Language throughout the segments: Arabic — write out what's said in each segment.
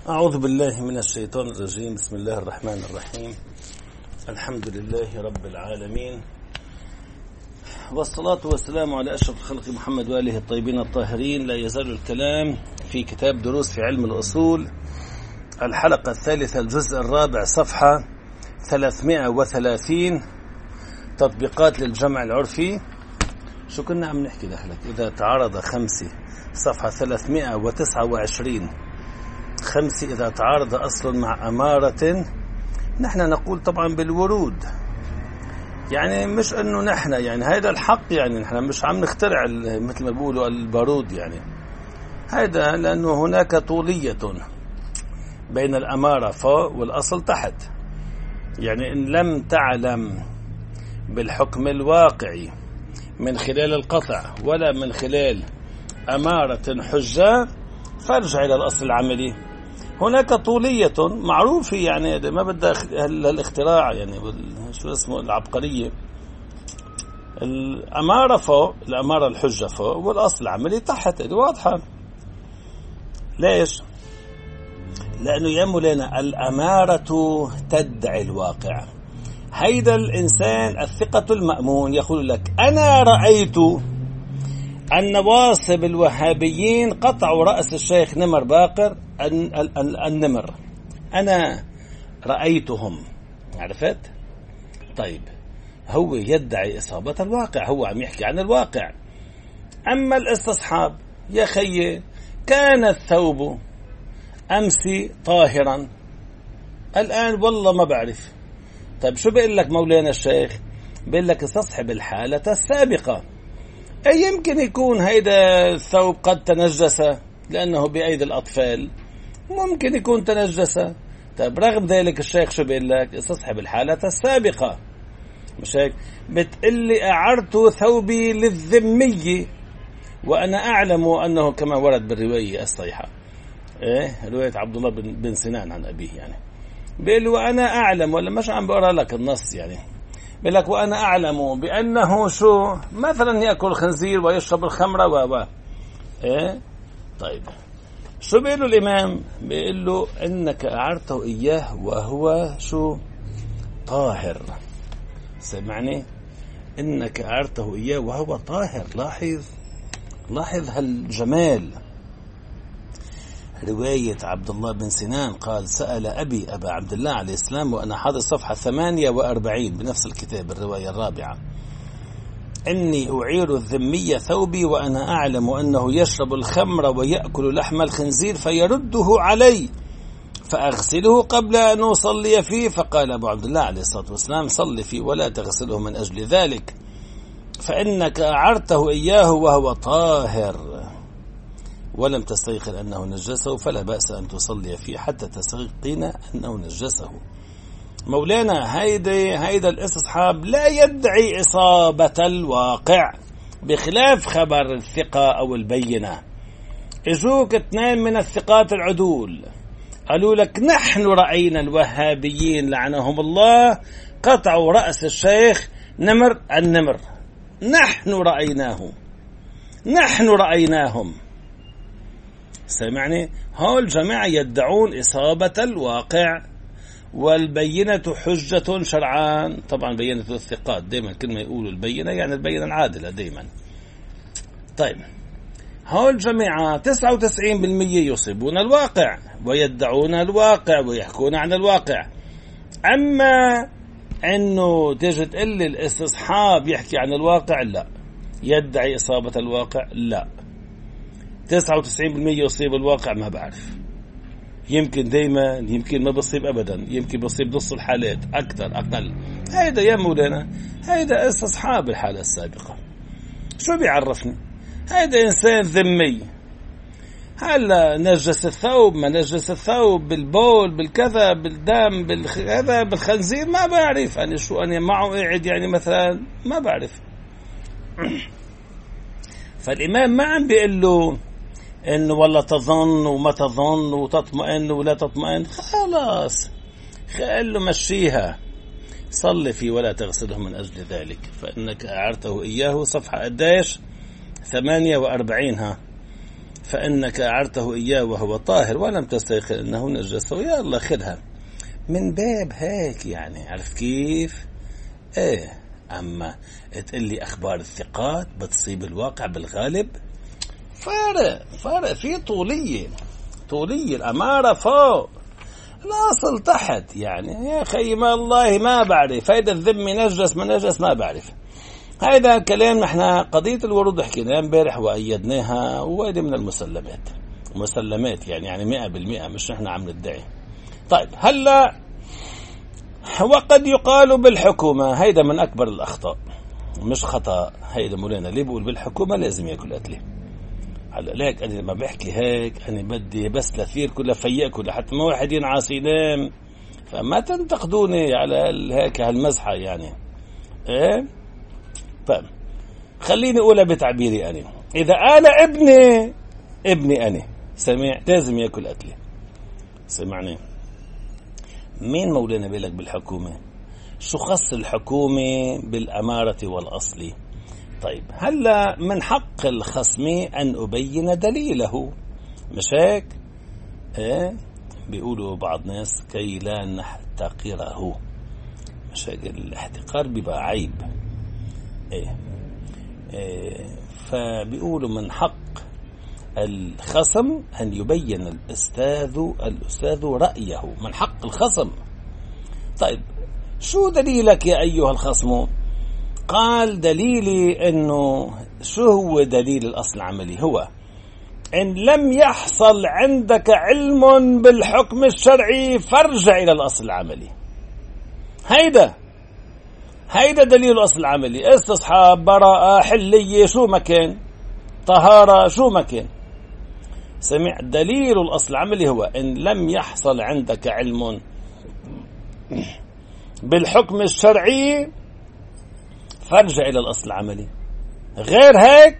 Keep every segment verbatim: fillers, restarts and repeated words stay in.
أعوذ بالله من الشيطان الرجيم. بسم الله الرحمن الرحيم. الحمد لله رب العالمين، والصلاة والسلام على أشرف الخلق محمد وآله الطيبين الطاهرين. لا يزال الكلام في كتاب دروس في علم الأصول، الحلقة الثالثة، الجزء الرابع، صفحة ثلاثمائة وثلاثين، تطبيقات للجمع العرفي. شو كنا عم نحكي لحلك؟ إذا تعارض خمسة، صفحة ثلاثمائة وتسعة وعشرين. خمسة إذا تعارض أصل مع أمارة، نحن نقول طبعا بالورود، يعني مش أنه نحن يعني هذا الحق، يعني نحن مش عم نخترع مثل ما بيقولوا البارود، يعني هذا لأنه هناك طولية بين الأمارة فوق والأصل تحت. يعني إن لم تعلم بالحكم الواقعي من خلال القطع ولا من خلال أمارة حجة، فارجع إلى الأصل العملي. هناك طولية معروفة، يعني ما بدها الاختراع، يعني شو اسمه العبقرية. الأمارة فوق، الأمارة الحجة فوق، والأصل العملي تحت. واضحة. ليش؟ لأنه يا مولانا الأمارة تدعي الواقع. هيدا الإنسان الثقة المأمون يقول لك: أنا رأيت النواصب الوهابيين قطعوا رأس الشيخ نمر باقر النمر، أنا رأيتهم. عرفت؟ طيب، هو يدعي إصابة الواقع، هو عم يحكي عن الواقع. أما الاستصحاب، يا خي كان الثوب أمس طاهرا، الآن والله ما بعرف. طيب شو بيقول لك مولانا الشيخ؟ بيقول لك استصحب الحالة السابقة. أي يمكن يكون هيدا الثوب قد تنجس لأنه بأيدي الأطفال، ممكن يكون تنجس. طيب رغم ذلك الشيخ شو بيقول لك؟ استصحب الحالة السابقة. مش هيك؟ بتقلي أعرت ثوبي للذمي وأنا أعلم أنه كما ورد بالرواية الصحيحة، إيه رواية عبد الله بن سنان عن أبيه، يعني بيقول له وأنا أعلم، ولا مش عم بقرأ لك النص، يعني بيقول لك وأنا أعلم بأنه شو مثلا يأكل الخنزير ويشرب الخمر و و إيه. طيب شو بيقول له الإمام؟ بيقول له إنك أعرته إياه وهو شو طاهر. سمعني، إنك أعرته إياه وهو طاهر. لاحظ لاحظ هالجمال. رواية عبد الله بن سنان قال: سأل أبي أبا عبد الله عليه السلام، وأنا حاضر صفحة ثمانية وأربعين بنفس الكتاب، الرواية الرابعة: إني أعير الذمي ثوبي وأنا أعلم أنه يشرب الخمر ويأكل لحم الخنزير فيرده علي فأغسله قبل أن أصلي فيه. فقال أبو عبد الله عليه الصلاة والسلام: صل فيه ولا تغسله من أجل ذلك، فإنك أعرته إياه وهو طاهر ولم تستيقن أنه نجسه، فلا بأس أن تصلي فيه حتى تستيقن أنه نجسه. مولانا هيدا هيدا الاستصحاب لا يدعي إصابة الواقع، بخلاف خبر الثقة أو البينة. إجوك اثنين من الثقات العدول قالوا لك: نحن رأينا الوهابيين لعنهم الله قطعوا رأس الشيخ نمر النمر، نحن رأيناه، نحن رأيناهم. سمعني، هؤلاء الجماعة يدعون إصابة الواقع، والبينة حجة شرعان. طبعا بينة الثقات دائما كلمة يقولوا البينة يعني البينة العادلة دائما. طيب هؤلاء الجماعة تسعة وتسعين بالمئة يصيبون الواقع ويدعون الواقع ويحكون عن الواقع. أما أنه تجي تقول لي الاستصحاب يحكي عن الواقع، لا. يدعي إصابة الواقع، لا. تسعة وتسعين بالمئة يصيب الواقع، ما بعرف. يمكن دايما، يمكن ما بصيب أبدا، يمكن بصيب نص الحالات، أكثر أقل. هيدا يا مولانا هيدا استصحاب الحالة السابقة. شو بيعرفني؟ هيدا إنسان ذمي، هلا نجس الثوب ما نجس الثوب، بالبول بالكذا بالدم بالكذا بالخنزير، ما بعرف أنا شو أنا معه قاعد، يعني مثلا ما بعرف. فالإمام ما عم بيقول له إنه والله تظن وما تظن وتطمئن ولا تطمئن، خلاص قال له مشيها، صلي فيه ولا تغسله من أجل ذلك، فإنك أعرته إياه. صفحة قديش؟ ثمانية وأربعين. ها فإنك أعرته إياه وهو طاهر ولم تستيقن أنه نجسه، يا الله خذها من باب هيك يعني، عرفت كيف؟ ايه. أما تقول لي أخبار الثقات بتصيب الواقع بالغالب، فارق فارق في طولية طولية، الأمارة فوق الأصل تحت يعني. يا أخي ما الله ما بعرف هيدا الذم نجس ما نجس ما بعرف. هيدا الكلام نحن قضية الورود حكيناها امبارح وأيدناها، وهيدا من المسلمات مسلمات يعني يعني مئة بالمئة، مش نحن عم ندعي. طيب هلا وقد يقال بالحكومة، هيدا من أكبر الأخطاء مش خطأ. هيدا مولانا اللي بيقول بالحكومة لازم يأكل قتله. هلا ليك أنا لما بحكي هيك أنا بدي بس لثير كلها فيأكل لحتى ما واحد ينعس ينام، فما تنتقدوني على هيك هالمزحة يعني. إيه فهم. خليني أقولها بتعبيري أنا، إذا أنا ابني ابني أنا سمع لازم يأكل قتله. سمعني مين مولانا بيلك بالحكومة؟ شو خص الحكومة بالأمارة والأصل؟ طيب هلا من حق الخصم أن أبين دليله، مش هيك؟ إيه بيقولوا بعض ناس كي لا نحتقره، مش هيك؟ الاحتقار بيبقى عيب. إيه, إيه فبيقولوا من حق الخصم أن يبين الأستاذ الأستاذ رأيه، من حق الخصم. طيب شو دليلك يا أيها الخصم؟ قال دليلي أنه شو هو دليل الأصل العملي؟ هو إن لم يحصل عندك علم بالحكم الشرعي فارجع إلى الأصل العملي. هيدا هيدا دليل الأصل العملي، استصحاب براءة حلية شو مكان طهارة شو مكان. سمع دليل الأصل العملي هو إن لم يحصل عندك علم بالحكم الشرعي فارجع إلى الأصل العملي. غير هيك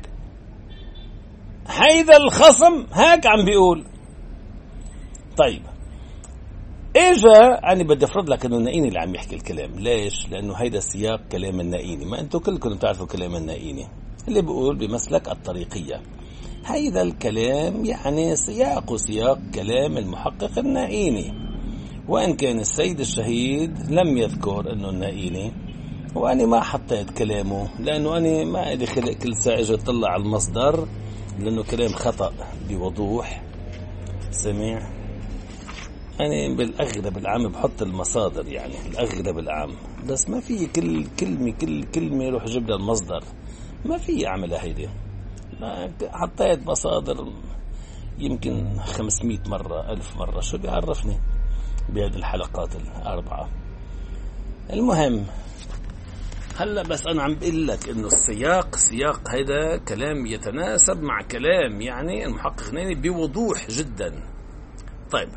هيدا الخصم هيك عم بيقول. طيب إجا أنا بدي أفرض لك إنه النائيني اللي عم يحكي الكلام. ليش؟ لأنه هيدا سياق كلام النائيني، ما أنتوا كلكم تعرفوا كلام النائيني اللي بيقول بمسلك الطريقية. هيدا الكلام يعني سياق سياق كلام المحقق النائيني، وإن كان السيد الشهيد لم يذكر إنه النائيني، وأنا ما حطيت كلامه لأنه أنا ما إلي خلق كل ساعة أجي أطلع على المصدر، لأنه كلام خطأ بوضوح. سمع أنا بالأغلب العام بحط المصادر يعني الأغلب العام، بس ما في كل كلمة كل كلمة يروح جيب لها المصدر، ما في أعملها هيدي. حطيت مصادر يمكن خمسمائة مرة ألف مرة، شو بيعرفني بهذه الحلقات الأربعة. المهم هلا بس أنا عم بقول لك إنه السياق سياق هيدا كلام يتناسب مع كلام يعني المحقق النائيني بوضوح جدا. طيب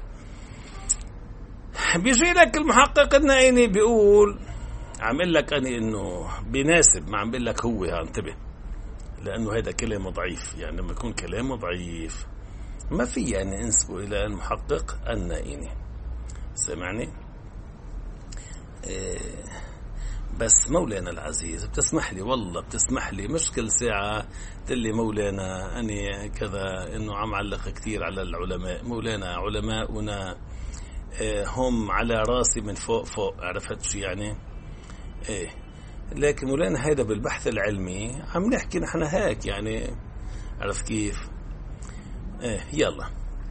بيجي لك المحقق النائيني بيقول، عم بقول لك أنا إنه بيناسب، ما عم بقول لك هو، انتبه لأنه هذا كلام ضعيف. يعني لما يكون كلام ضعيف ما في يعني انسبه إلى المحقق النائيني. سمعني إيه بس مولانا العزيز بتسمح لي والله بتسمح لي، مش كل ساعة تلي مولانا أني كذا إنه عم علق كتير على العلماء. مولانا علماؤنا إيه هم على راسي من فوق فوق، عرفت شو يعني إيه. لكن مولانا هيدا بالبحث العلمي عم نحكي نحن هيك يعني، عرف كيف إيه. يلا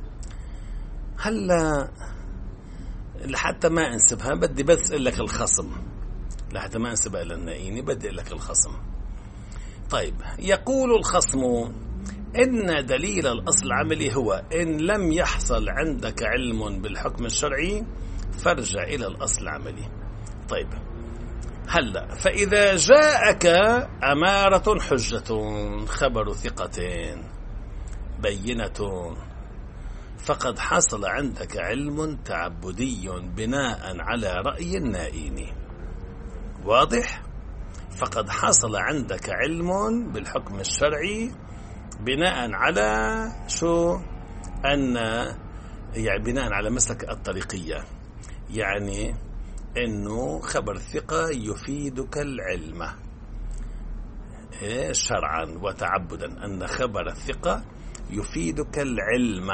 هلا لحتى ما انسبها بدي بس اقول لك الخصم، لحتى ما انسبها الى النائيني بدي اقول لك الخصم. طيب يقول الخصم ان دليل الاصل العملي هو ان لم يحصل عندك علم بالحكم الشرعي فارجع الى الاصل العملي. طيب هلا فاذا جاءك امارة حجة خبر ثقتين بينة فقد حصل عندك علم تعبدي بناء على رأي النائيني. واضح؟ فقد حصل عندك علم بالحكم الشرعي بناء على شو؟ أن يعني بناء على مسلك الطريقية، يعني أنه خبر الثقة يفيدك العلم شرعا وتعبدا، أن خبر الثقة يفيدك العلم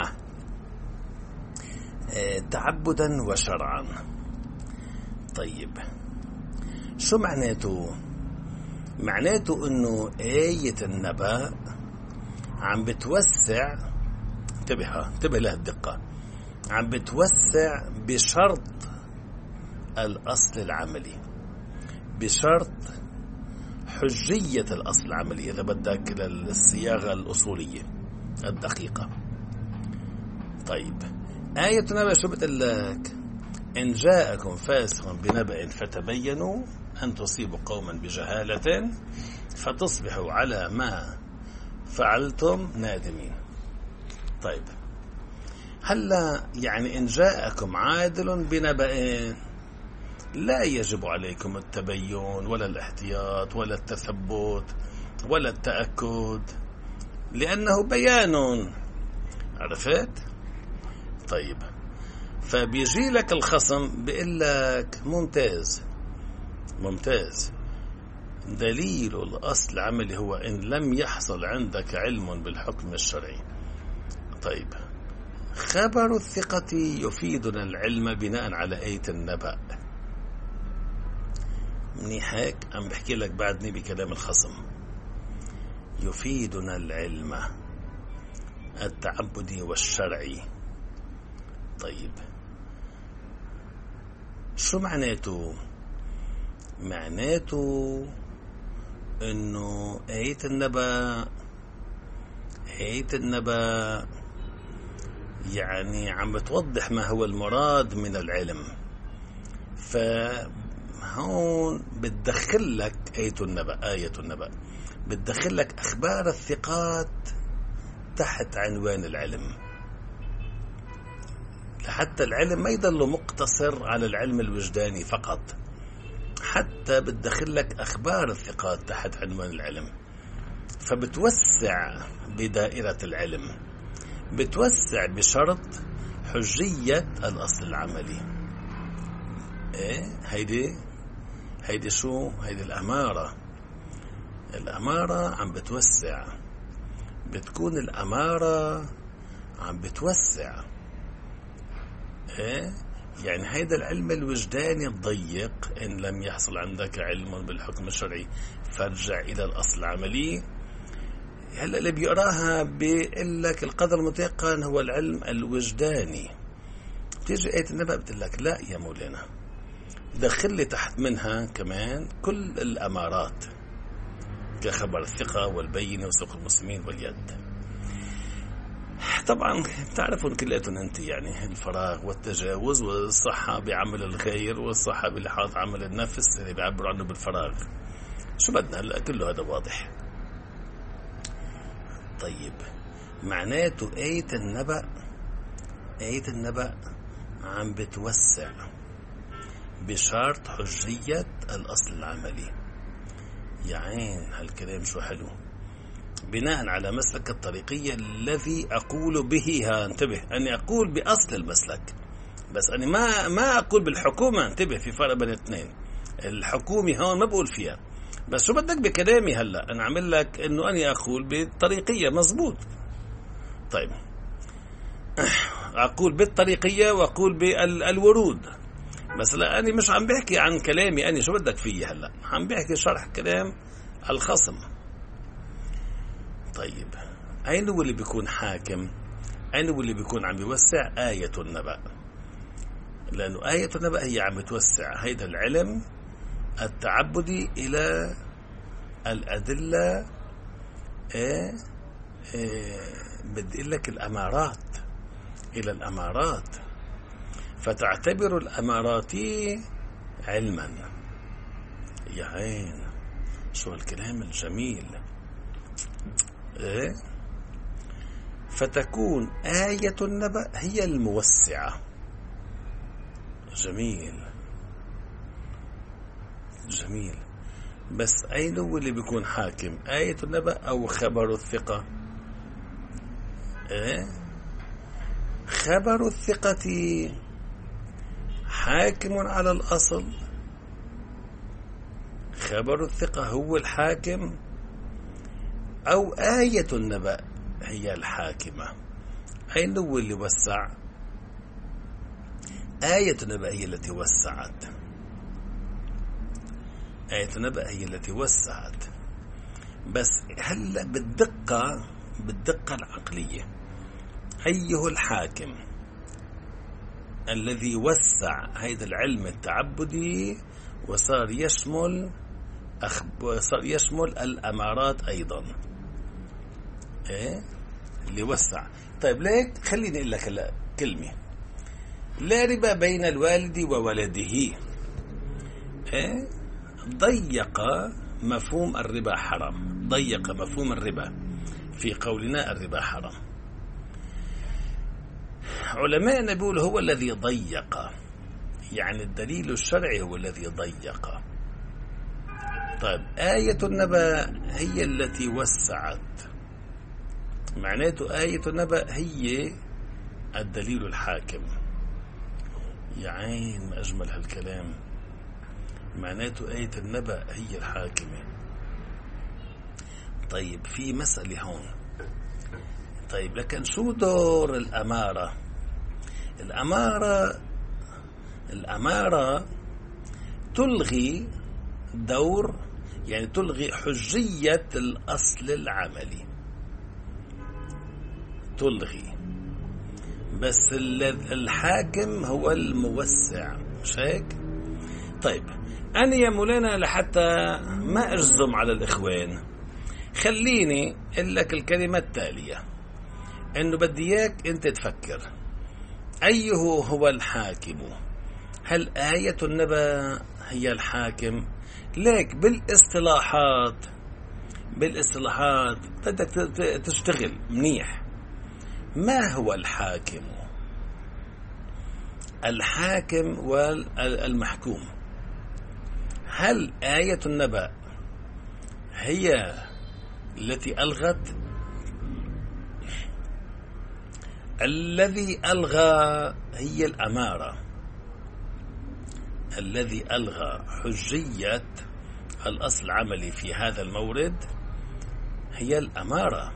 تعبدا وشرعا. طيب شو معناته؟ معناته انه آية النبأ عم بتوسع، انتبه انتبه لها الدقة، عم بتوسع بشرط الأصل العملي، بشرط حجية الأصل العملي إذا بدك للصياغة الأصولية الدقيقة. طيب آية النبأ شو بتقلك؟ إن جاءكم فاسق بنبأ فتبينوا أن تصيبوا قوما بجهالة فتصبحوا على ما فعلتم نادمين. طيب هلا يعني إن جاءكم عادل بنبأ لا يجب عليكم التبين ولا الاحتياط ولا التثبت ولا التأكد، لأنه بيان، عرفت؟ طيب فبيجي لك الخصم بيقول لك ممتاز ممتاز، دليل الأصل العملي هو إن لم يحصل عندك علم بالحكم الشرعي. طيب خبر الثقة يفيدنا العلم بناء على آية النبأ. منيح هيك؟ عم بحكي لك بعدني بكلام الخصم. يفيدنا العلم التعبدي والشرعي. طيب شو معناته؟ معناته انه آية النبأ آية النبأ يعني عم بتوضح ما هو المراد من العلم، فهون بتدخل لك آية النبأ آية النبأ بتدخل لك أخبار الثقات تحت عنوان العلم، حتى العلم ما يضل مقتصر على العلم الوجداني فقط، حتى بتدخل لك أخبار الثقات تحت عنوان العلم، فبتوسع بدائرة العلم، بتوسع بشرط حجية الأصل العملي. إيه هيدي هيدي شو؟ هيدي الأمارة. الأمارة عم بتوسع، بتكون الأمارة عم بتوسع. إيه يعني هيدا العلم الوجداني الضيق إن لم يحصل عندك علم بالحكم الشرعي فارجع إلى الأصل العملي. هلا اللي بيقراها بيقول لك القدر المتيقن هو العلم الوجداني، تيجي آية النبأ بتقول لك لا يا مولانا، دخل لي تحت منها كمان كل الأمارات كخبر الثقة والبينة وسوق المسلمين واليد. طبعا تعرفون كلياتهم أنت يعني الفراغ والتجاوز والصحة بعمل الخير والصحة بلحاظ عمل النفس اللي بيعبروا عنه بالفراغ. شو بدنا هلا؟ كله هذا واضح. طيب معناته آية النبأ آية النبأ عم بتوسع بشرط حجية الأصل العملي. يا عين هالكلام شو حلو. بناء على مسلك الطريقية الذي أقول به، ها انتبه، أني أقول بأصل المسلك، بس أنا ما ما أقول بالحكومة. انتبه في فرق بين الاثنين. الحكومي هون ما بقول فيها، بس شو بدك بكلامي هلا؟ أنا أعمل لك إنه أنا أقول بالطريقية، مزبوط. طيب أقول بالطريقية وأقول بالورود، بس لا أنا مش عم بحكي عن كلامي أنا. شو بدك فيه هلا؟ عم بحكي شرح كلام الخصم. طيب أين هو اللي بيكون حاكم؟ أين هو اللي بيكون عم بيوسع؟ آية النبأ، لأنه آية النبأ هي عم بتوسع هيدا العلم التعبدي إلى الأدلة. إيه إيه بدي أقول لك الأمارات، إلى الأمارات، فتعتبر الأمارات علما. يا عين شو الكلام الجميل. إيه؟ فتكون آية النبأ هي الموسعة. جميل جميل. بس أين هو اللي بيكون حاكم؟ آية النبأ أو خبر الثقة؟ إيه؟ خبر الثقة حاكم على الأصل. خبر الثقة هو الحاكم، أو آية النبأ هي الحاكمة. أين هو اللي وسع؟ آية النبأ هي التي وسعت. آية النبأ هي التي وسعت. بس هلا بالدقة بالدقة العقلية، أيه الحاكم الذي وسع هذا العلم التعبدي وصار يشمل أخب... صار يشمل الأمارات أيضا؟ إيه اللي وسع. طيب ليك خليني أقول لك هلا كلمة: لا ربا بين الوالد وولده. إيه ضيق مفهوم الربا حرام، ضيق مفهوم الربا في قولنا الربا حرام. علماءنا بيقول هو الذي ضيق، يعني الدليل الشرعي هو الذي ضيق. طيب آية النبأ هي التي وسعت، معناته آية النبأ هي الدليل الحاكم. يا عين ما أجمل هالكلام، معناته آية النبأ هي الحاكمة. طيب في مسألة هون. طيب لكن شو دور الأمارة؟ الأمارة الأمارة تلغي دور، يعني تلغي حجية الأصل العملي، تلغي. بس الحاكم هو الموسع، مش هيك؟ طيب أنا يا مولانا لحتى ما أجزم على الإخوان، خليني أقول لك الكلمة التالية، إنه بدي إياك أنت تفكر أيه هو الحاكم. هل آية النبأ هي الحاكم؟ ليك بالاصطلاحات بالاصطلاحات بدك تشتغل منيح. ما هو الحاكم؟ الحاكم والمحكوم. هل آية النبأ هي التي ألغت؟ الذي ألغى هي الأمارة، الذي ألغى حجية الأصل العملي في هذا المورد هي الأمارة.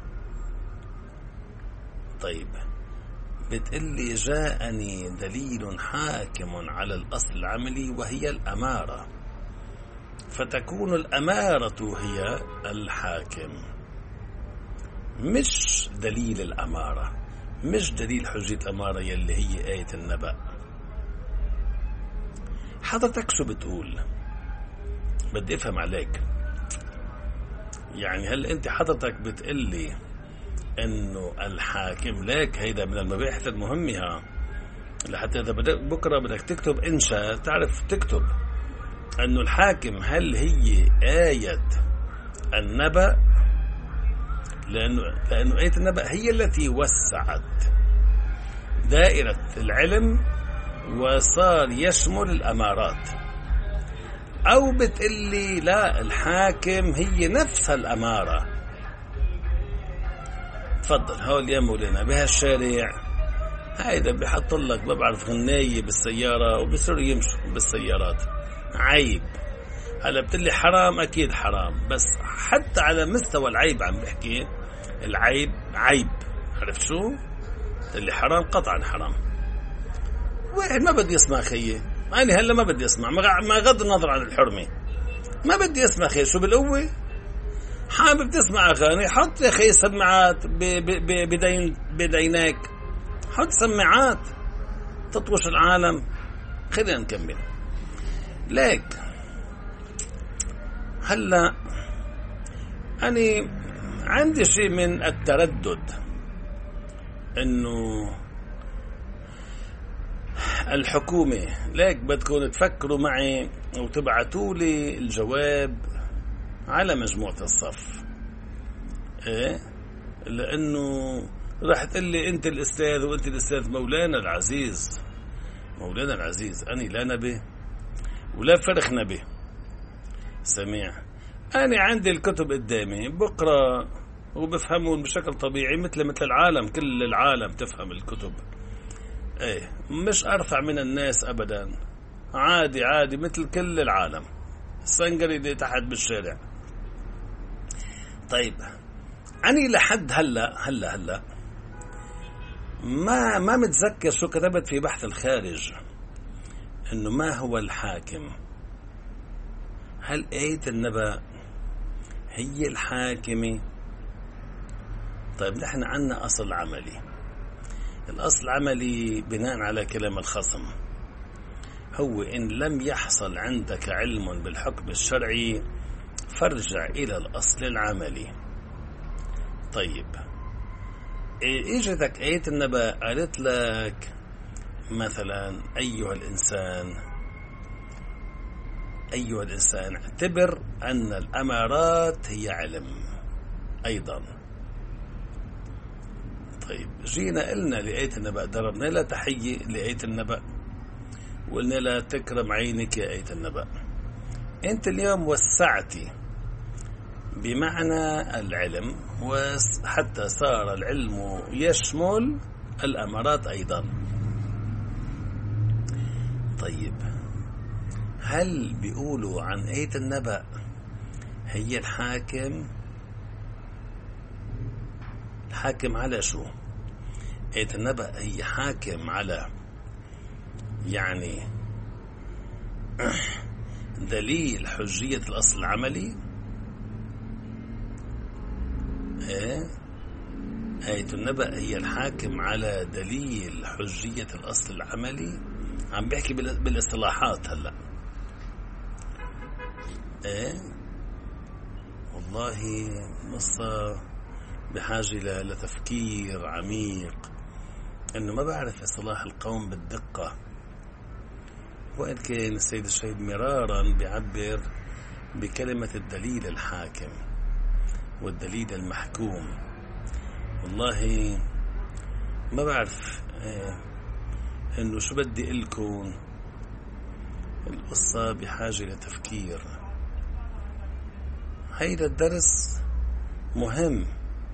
طيب بتقلي جاءني دليل حاكم على الأصل العملي وهي الأمارة، فتكون الأمارة هي الحاكم، مش دليل الأمارة، مش دليل حجية الأمارة يلي هي آية النبأ. حضرتك شو بتقول؟ بدي أفهم عليك. يعني هل أنت حضرتك بتقلي إنه الحاكم، لك هيدا من المباحث المهمة ها، لحتى إذا بدك بكرة بدك تكتب إنشاء تعرف تكتب إنه الحاكم هل هي آية النبأ، لأنه لأنه آية النبأ هي التي وسعت دائرة العلم وصار يشمل الأمارات، أو بتقلي لا الحاكم هي نفسها الأمارة. تفضل هول يا مولانا بهالشارع هيدا بيحط لك ما بعرف غناية بالسيارة وبصيروا يمشوا بالسيارات، عيب. هلا بتقلي حرام، أكيد حرام، بس حتى على مستوى العيب عم بحكي، العيب عيب، عرفت شو؟ اللي حرام قطعا حرام. واحد ما بدي يسمع خيي، أنا هلا ما بدي أسمع، ما غض النظر عن الحرمة، ما بدي أسمع خيي. شو بالقوة؟ حابب تسمع أغاني حط يا خي سماعات بدين بدينك، حط سماعات تطوش العالم. خلينا نكمل. ليك هلا أنا عندي شيء من التردد إنه الحكومة، ليك بدكم تفكروا معي وتبعتوا لي الجواب على مجموعة الصف. إيه؟ لأنه راح تقول لي أنت الأستاذ وأنت الأستاذ. مولانا العزيز، مولانا العزيز، أنا لا نبي ولا فرخ نبي. سميع، أنا عندي الكتب قدامي بقرأ وبفهمون بشكل طبيعي مثل مثل العالم، كل العالم تفهم الكتب. إيه، مش أرفع من الناس أبدا، عادي عادي مثل كل العالم، السنجري دي تحت بالشارع. طيب أني لحد هلا هلا هلا ما ما متذكر شو كتبت في بحث الخارج، إنه ما هو الحاكم. هل آية النبأ هي الحاكمة؟ طيب نحن عنا أصل عملي. الأصل العملي بناء على كلام الخصم هو إن لم يحصل عندك علم بالحكم الشرعي فارجع إلى الأصل العملي. طيب إجتك آية النبأ قالت لك مثلا أيها الإنسان أيها الإنسان اعتبر أن الأمارات هي علم أيضا. طيب جينا قلنا لآية النبأ، ضربنا لها تحية لآية النبأ وقلنا لها تكرم عينك يا آية النبأ. أنت اليوم وسعتي بمعنى العلم، وحتى صار العلم يشمل الأمارات أيضا. طيب هل بيقولوا عن آية النبأ هي الحاكم؟ الحاكم على شو؟ آية النبأ هي حاكم على يعني دليل حجية الأصل العملي. إيه؟ آية النبأ هي الحاكم على دليل حجية الأصل العملي. عم بحكي بالاصطلاحات هلأ. إيه؟ والله نصة بحاجة لتفكير عميق، إنه ما بعرف اصطلاح القوم بالدقة، وإن كان السيد الشهيد مرارا بيعبر بكلمة الدليل الحاكم والدليل المحكوم. والله ما بعرف إيه إنه شو بدي إلكم. القصة بحاجة لتفكير. هيدا الدرس مهم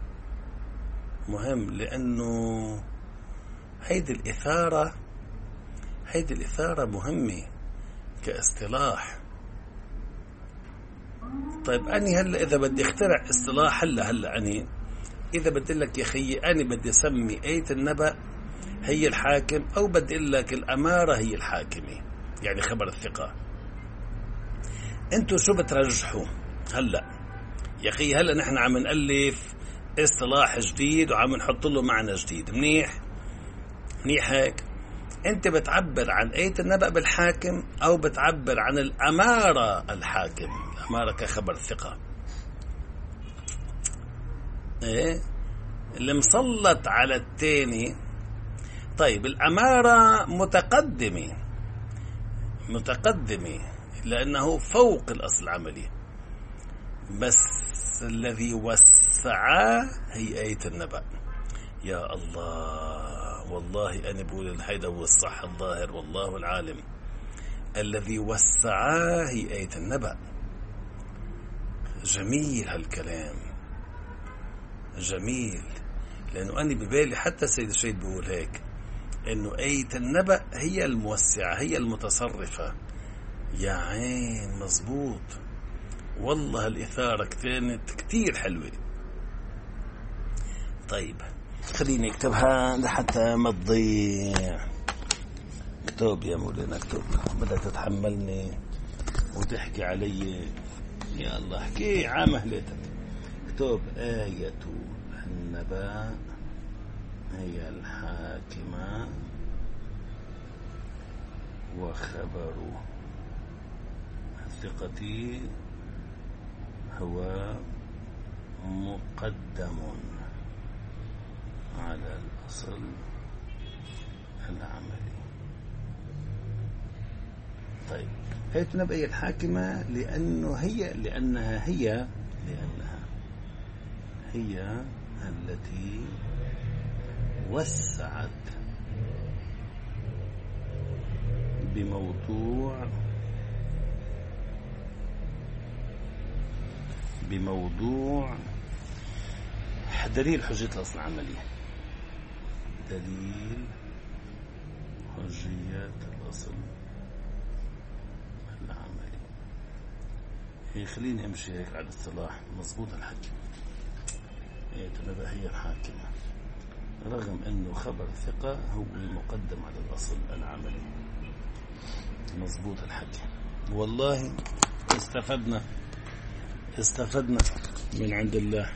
مهم لأنه هيدي الإثارة هيدي الإثارة مهمة كاصطلاح. طيب أني هلأ إذا بدي اخترع اصطلاح هلأ هلأ أني إذا بدي لك يا خيي أنا بدي أسمي آية النبأ هي الحاكم، أو بدي لك الأمارة هي الحاكمة، يعني خبر الثقة. أنتوا شو بترجحوا هلأ يا خيي؟ هلأ نحن عم نألف اصطلاح جديد وعم نحط له معنى جديد. منيح منيح هيك. أنت بتعبر عن آية النبأ بالحاكم أو بتعبر عن الأمارة الحاكم؟ الأمارة كخبر الثقة. إيه اللي مسلط على التاني. طيب الأمارة متقدمة متقدمة لأنه فوق الأصل العملي، بس الذي وسعه هي آية النبأ. يا الله، والله أنا بقول هيدا هو الصح الظاهر والله العالم. الذي وسعه هي آية النبأ. جميل هالكلام، جميل، لأنه أنا ببالي حتى السيد الشهيد بيقول هيك، إنه آية النبأ هي الموسعة هي المتصرفة. يا عين مزبوط، والله الإثارة كانت كتير حلوة. طيب خليني اكتبها لحتى ما تضيع. اكتب يا مولانا اكتب، بدك تتحملني وتحكي علي. يا الله احكي عام اهلتك. اكتب آية النبأ هي الحاكمة وخبر الثقة هو مقدم على الأصل العملي. طيب آية النبأ هي الحاكمة لأنه هي لأنها هي لأنها هي التي وسعت بموضوع بموضوع دليل حجية الأصل العملي. دليل حجية الأصل العملي. هي خليني أمشي هيك على الاصطلاح مضبوط الحكي. المتنبئ هي الحاكمة، رغم أنه خبر ثقة هو مقدم على الأصل العملي. مظبوط الحكي. والله استفدنا استفدنا من عند الله.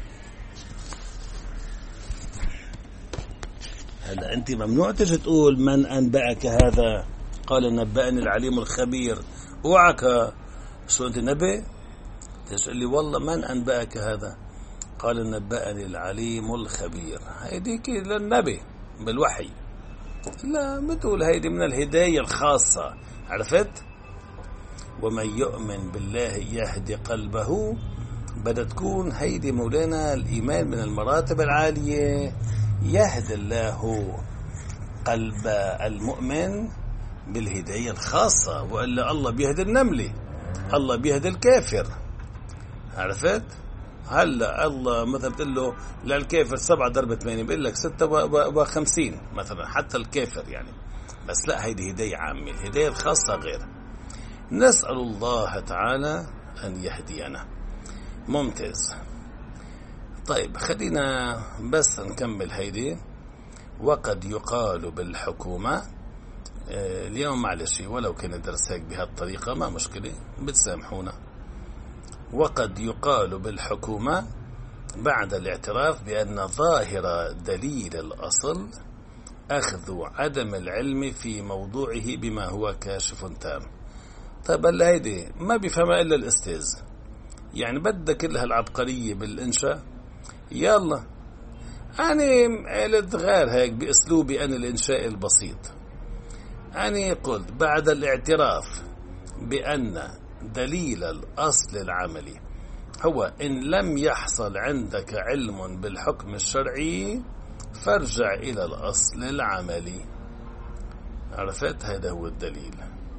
هلا أنت ممنوع تجي تقول من أنبأك هذا؟ قال نبأني العليم الخبير. اوعك شو أنت نبي تقول لي والله من أنبأك هذا؟ قال نبأني العليم الخبير. هيديك للنبي بالوحي. لا بتقول هيدي من الهداية الخاصة. عرفت؟ ومن يؤمن بالله يهدي قلبه. بدها تكون هيدي مولانا الإيمان من المراتب العالية. يهدي الله قلب المؤمن بالهداية الخاصة، وإلا الله بيهدي النملة، الله بيهدي الكافر. عرفت؟ هلا الله مثلا بتقول له للكافر سبعة ضرب ثمانية بيقول لك ستة وخمسين مثلا، حتى الكافر يعني. بس لا، هيدي هداية عامة، الهداية الخاصة غير. نسأل الله تعالى أن يهدينا. ممتاز. طيب خلينا بس نكمل هيدي. وقد يقال بالحكومة. اليوم معلش ولو كان الدرس هيك بهالطريقة ما مشكلة، بتسامحونا. وقد يقال بالحكومة بعد الاعتراف بأن ظاهر دليل الأصل أخذ عدم العلم في موضوعه بما هو كاشف تام. طيب هلا هيدي ما بيفهمها إلا الأستاذ، يعني بدك كلها العبقرية بالإنشاء. يلا أنا قلت غير هيك بأسلوبي أنا الإنشاء البسيط. أنا قلت بعد الاعتراف بأن دليل الأصل العملي هو إن لم يحصل عندك علم بالحكم الشرعي فارجع إلى الأصل العملي. عرفت؟ هذا هو الدليل.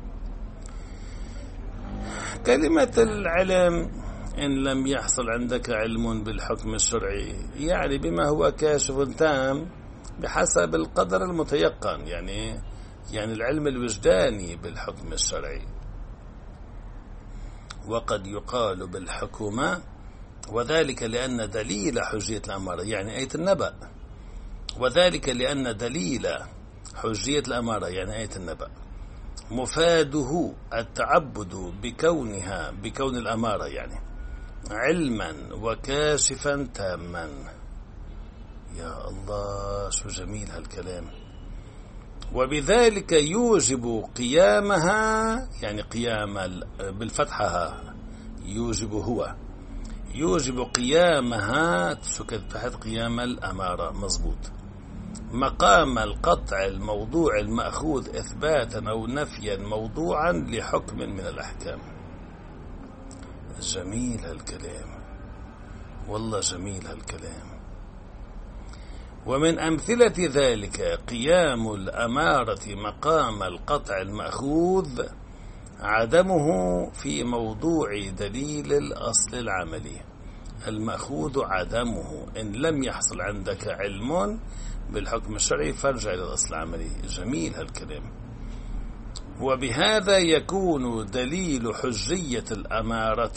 كلمة العلم إن لم يحصل عندك علم بالحكم الشرعي يعني بما هو كاشف تام بحسب القدر المتيقن، يعني يعني العلم الوجداني بالحكم الشرعي. وقد يقال بالحكومة وذلك لأن دليل حجية الأمارة يعني آية النبأ. وذلك لأن دليل حجية الأمارة يعني آية النبأ مفاده التعبد بكونها بكون الأمارة يعني علما وكاشفا تاما. يا الله شو جميل هالكلام. وبذلك يوجب قيامها يعني قيام بالفتحة يوجب هو يوجب قيامها سكت تحت قيام الأمارة. مظبوط. مقام القطع الموضوع المأخوذ إثباتا أو نفيا موضوعا لحكم من الأحكام. جميل هالكلام، والله جميل هالكلام. ومن أمثلة ذلك قيام الأمارة مقام القطع المأخوذ عدمه في موضوع دليل الأصل العملي. المأخوذ عدمه إن لم يحصل عندك علم بالحكم الشرعي فارجع إلى الأصل العملي. جميل هالكلام. وبهذا يكون دليل حجية الأمارة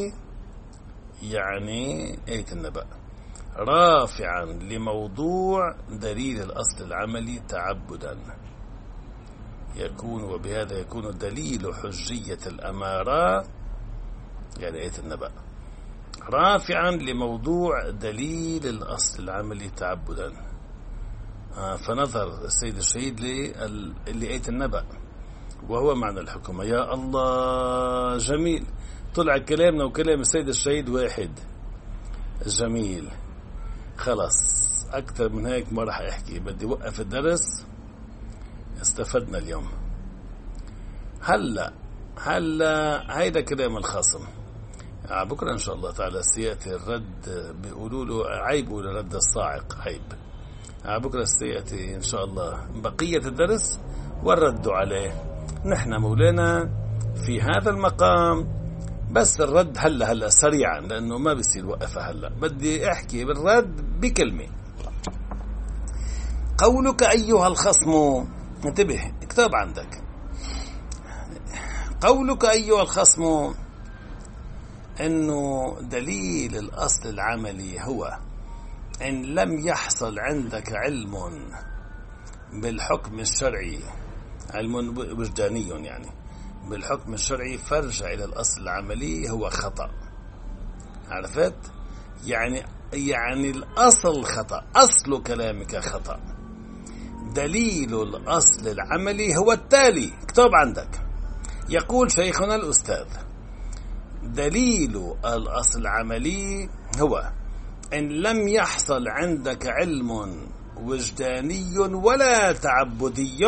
يعني آية النبأ رافعا لموضوع دليل الأصل العملي تعبدا. يكون وبهذا يكون دليل حجية الأمارة يعني آية النبأ رافعا لموضوع دليل الأصل العملي تعبدا. آه فنظر السيد الشهيد لآية النبأ وهو معنى الحكومة. يا الله جميل. طلع كلامنا وكلام السيد الشهيد واحد. جميل. خلاص أكثر من هيك ما راح أحكي، بدي وقف الدرس. استفدنا اليوم. هلا هلا هيدا كلام الخصم. بكرة إن شاء الله تعالى سيأتي الرد. بيقولوا له عيب لرد الصاعق عيب. بكرة سيأتي إن شاء الله بقية الدرس والرد عليه. نحن مولانا في هذا المقام بس الرد هلا هلا سريعا لأنه ما بيصير وقفها هلا. بدي أحكي بالرد بكلمة. قولك أيها الخصم، انتبه اكتب عندك. قولك أيها الخصم إنه دليل الأصل العملي هو إن لم يحصل عندك علم بالحكم الشرعي، علم وجداني يعني بالحكم الشرعي، فارجع إلى الأصل العملي، هو خطأ. عرفت؟ يعني يعني الأصل خطأ، أصل كلامك خطأ. دليل الأصل العملي هو التالي، اكتب عندك. يقول شيخنا الأستاذ: دليل الأصل العملي هو إن لم يحصل عندك علم وجداني ولا تعبدي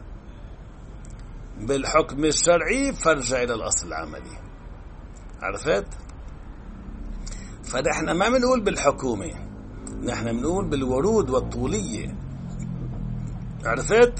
بالحكم الشرعي، فارجع إلى الأصل العملي. عرفت؟ فنحن ما بنقول بالحكومة، نحن بنقول بالورود والطولية. عرفت؟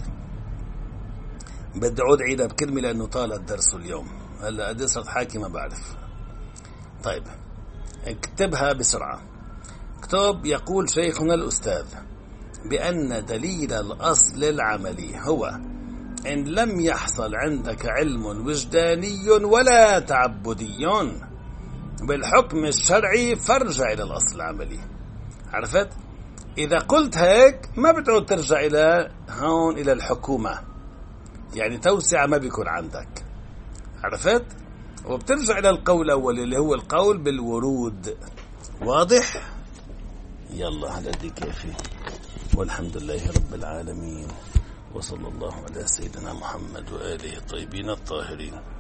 بدي أعود عيدها بكلمة لأنه طال الدرس اليوم، هلا قد صرت حاكي ما بعرف. طيب اكتبها بسرعة. اكتب: يقول شيخنا الأستاذ بأن دليل الأصل العملي هو إن لم يحصل عندك علم وجداني ولا تعبدي بالحكم الشرعي، فارجع إلى الأصل العملي. عرفت؟ إذا قلت هيك ما بتعود ترجع إلى هون إلى الحكومة، يعني توسع ما بيكون عندك. عرفت؟ وبترجع إلى القول الأول اللي هو القول بالورود. واضح؟ يلا على دي كافي، والحمد لله رب العالمين، وصلى الله على سيدنا محمد وآله الطيبين الطاهرين.